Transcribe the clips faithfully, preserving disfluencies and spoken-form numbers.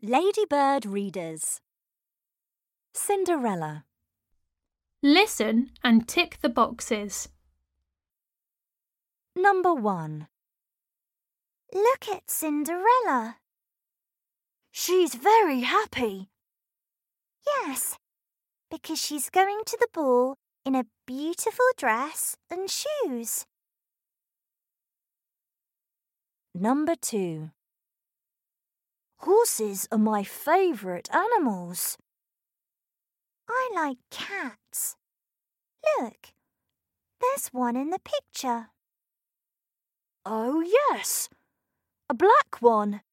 Ladybird Readers. Cinderella. Listen and tick the boxes. Number one. Look at Cinderella. She's very happy. Yes, because she's going to the ball in a beautiful dress and shoes. Number two. Horses are my favourite animals. I like cats. Look, there's one in the picture. Oh, yes, a black one.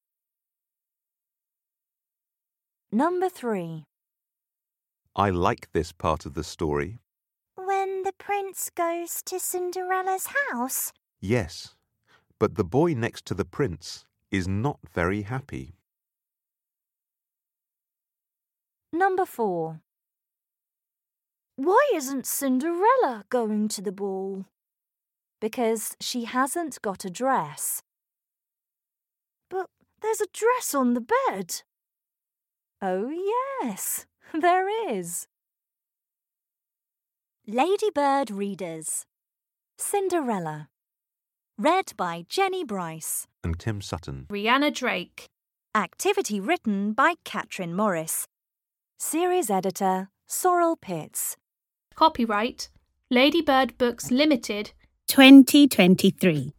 Number three. I like this part of the story. When the prince goes to Cinderella's house? Yes, but the boy next to the prince is not very happy. Number four. Why isn't Cinderella going to the ball? Because she hasn't got a dress. But there's a dress on the bed. Oh, yes, there is. Ladybird Readers. Cinderella. Read by Jenny Bryce And Tim Sutton. Rihanna Drake. Activity written by Catherine Morris. Series editor Sorrel Pitts. Copyright Ladybird Books Limited twenty twenty-three.